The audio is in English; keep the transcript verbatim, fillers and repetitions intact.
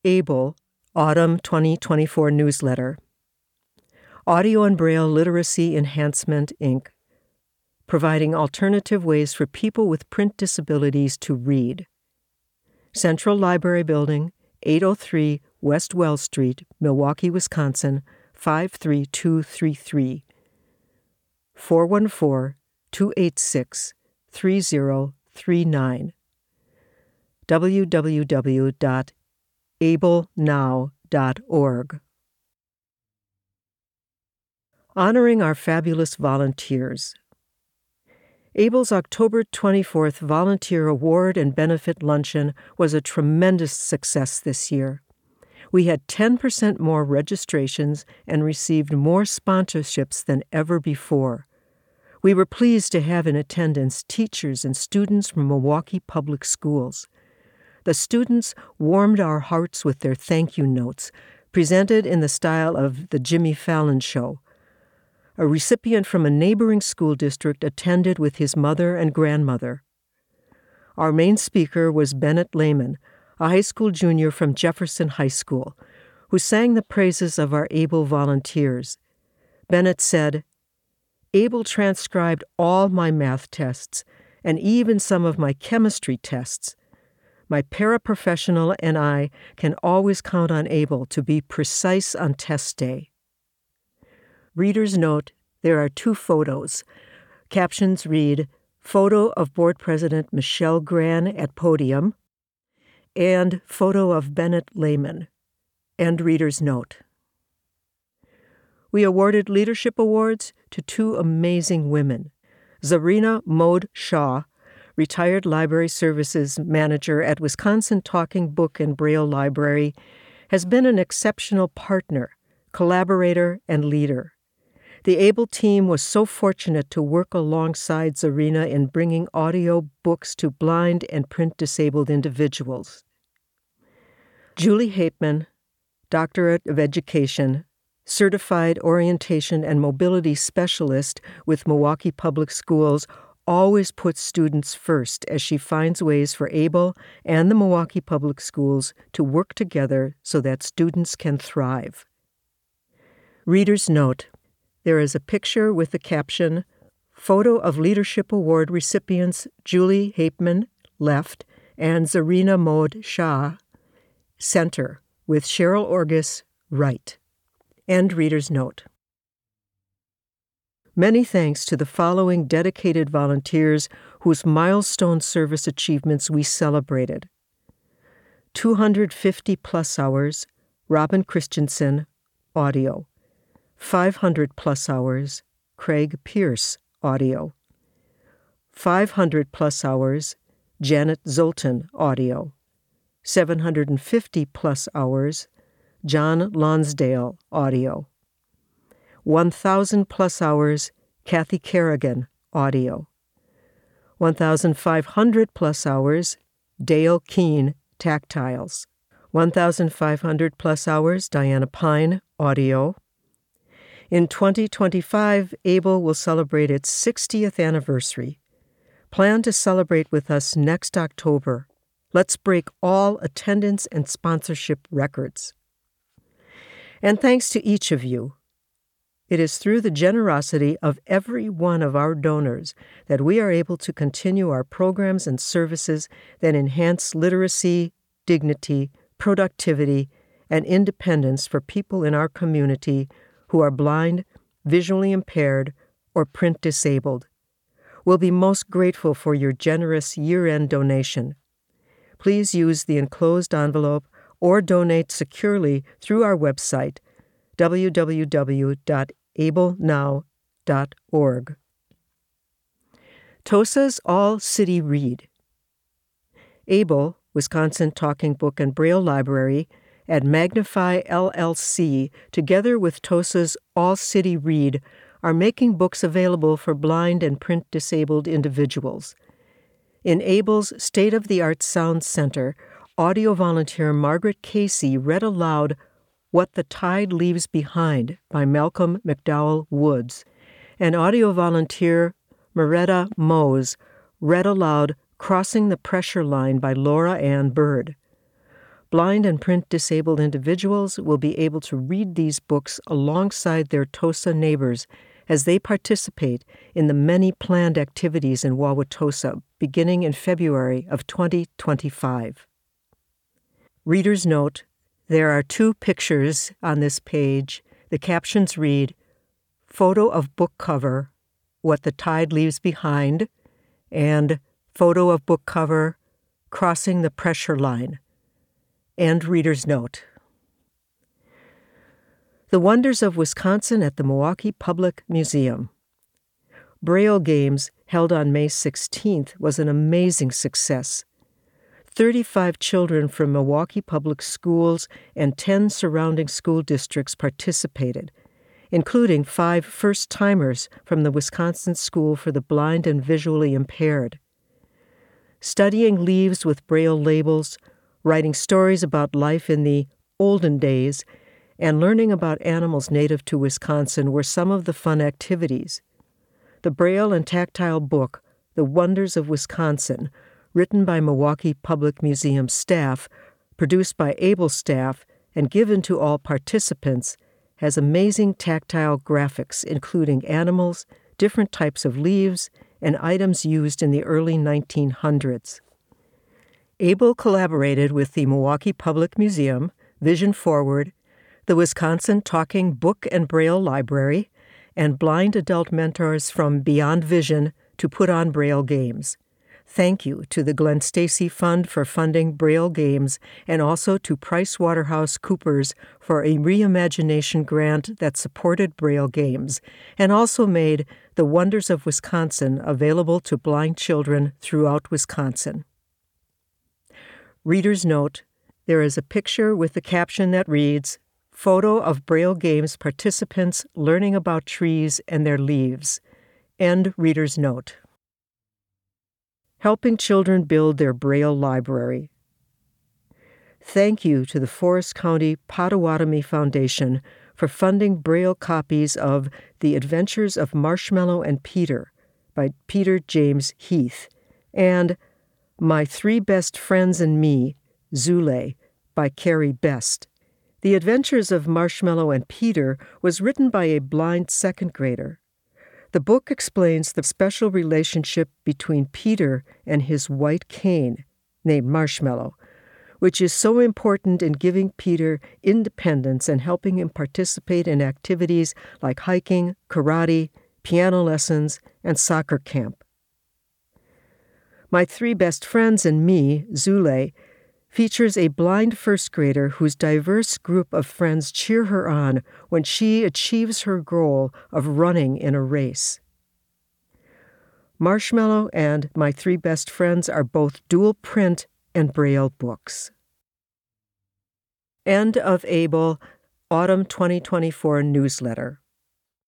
ABLE, Autumn twenty twenty-four Newsletter. Audio and Braille Literacy Enhancement, Incorporated, providing alternative ways for people with print disabilities to read. Central Library Building, eight oh three West Wells Street, Milwaukee, Wisconsin, five three two three three. four one four, two eight six, three zero three nine. w w w dot able now dot org. Honoring our fabulous volunteers. ABLE's October twenty-fourth Volunteer Award and Benefit Luncheon was a tremendous success this year. We had ten percent more registrations and received more sponsorships than ever before. We were pleased to have in attendance teachers and students from Milwaukee Public Schools. The students warmed our hearts with their thank you notes, presented in the style of the Jimmy Fallon Show. A recipient from a neighboring school district attended with his mother and grandmother. Our main speaker was Bennett Lehman, a high school junior from Jefferson High School, who sang the praises of our ABLE volunteers. Bennett said, "ABLE transcribed all my math tests and even some of my chemistry tests. My paraprofessional and I can always count on ABLE to be precise on test day." Reader's note, there are two photos. Captions read, "Photo of Board President Michelle Gran at podium," and "Photo of Bennett Lehman." End reader's note. We awarded leadership awards to two amazing women. Zarina Mode Shaw, retired library services manager at Wisconsin Talking Book and Braille Library, has been an exceptional partner, collaborator, and leader. The ABLE team was so fortunate to work alongside Zarina in bringing audio books to blind and print-disabled individuals. Julie Hapeman, Doctorate of Education, Certified Orientation and Mobility Specialist with Milwaukee Public Schools, always puts students first as she finds ways for ABLE and the Milwaukee Public Schools to work together so that students can thrive. Reader's note, there is a picture with the caption, "Photo of Leadership Award recipients Julie Hapeman, left, and Zarina Mode Shah, center, with Cheryl Orgis, right." End reader's note. Many thanks to the following dedicated volunteers whose milestone service achievements we celebrated. two hundred fifty plus hours, Robin Christensen, audio. five hundred plus hours, Craig Pierce, audio. five hundred plus hours, Janet Zoltan, audio. seven hundred fifty plus hours, John Lonsdale, audio. one thousand plus hours, Kathy Kerrigan, audio. one thousand five hundred plus hours, Dale Keene, tactiles. one thousand five hundred plus hours, Diana Pine, audio. In twenty twenty-five, ABLE will celebrate its sixtieth anniversary. Plan to celebrate with us next October. Let's break all attendance and sponsorship records. And thanks to each of you. It is through the generosity of every one of our donors that we are able to continue our programs and services that enhance literacy, dignity, productivity, and independence for people in our community who are blind, visually impaired, or print disabled. We'll be most grateful for your generous year-end donation. Please use the enclosed envelope or donate securely through our website, w w w dot able now dot org. TOSA's All-City Read. ABLE, Wisconsin Talking Book and Braille Library, and Magnify L L C, together with TOSA's All-City Read, are making books available for blind and print-disabled individuals. In ABLE's state-of-the-art sound center, audio volunteer Margaret Casey read aloud What the Tide Leaves Behind by Malcolm McDowell Woods, and audio volunteer Moretta Mose read aloud Crossing the Pressure Line by Laura Ann Bird. blind and print-disabled individuals will be able to read these books alongside their Tosa neighbors as they participate in the many planned activities in Wauwatosa beginning in February of twenty twenty-five. Reader's note, there are two pictures on this page. The captions read, "Photo of book cover, What the Tide Leaves Behind," and "Photo of book cover, Crossing the Pressure Line." End reader's note. The Wonders of Wisconsin at the Milwaukee Public Museum. Braille Games, held on May sixteenth, was an amazing success. thirty-five children from Milwaukee Public Schools and ten surrounding school districts participated, including five first-timers from the Wisconsin School for the Blind and Visually Impaired. Studying leaves with Braille labels, writing stories about life in the olden days, and learning about animals native to Wisconsin were some of the fun activities. The Braille and tactile book, The Wonders of Wisconsin, written by Milwaukee Public Museum staff, produced by ABLE staff, and given to all participants, has amazing tactile graphics including animals, different types of leaves, and items used in the early nineteen hundreds. ABLE collaborated with the Milwaukee Public Museum, Vision Forward, the Wisconsin Talking Book and Braille Library, and blind adult mentors from Beyond Vision to put on Braille Games. Thank you to the Glenn Stacy Fund for funding Braille Games and also to PricewaterhouseCoopers for a reimagination grant that supported Braille Games and also made The Wonders of Wisconsin available to blind children throughout Wisconsin. Reader's note, there is a picture with the caption that reads, "Photo of Braille Games participants learning about trees and their leaves." End reader's note. Helping children build their Braille library. Thank you to the Forest County Potawatomi Foundation for funding Braille copies of The Adventures of Marshmallow and Peter by Peter James Heath and My Three Best Friends and Me, Zule, by Carrie Best. The Adventures of Marshmallow and Peter was written by a blind second grader. The book explains the special relationship between Peter and his white cane, named Marshmallow, which is so important in giving Peter independence and helping him participate in activities like hiking, karate, piano lessons, and soccer camp. My Three Best Friends and Me, Zule, features a blind first grader whose diverse group of friends cheer her on when she achieves her goal of running in a race. Marshmallow and My Three Best Friends are both dual print and Braille books. End of ABLE Autumn twenty twenty-four newsletter.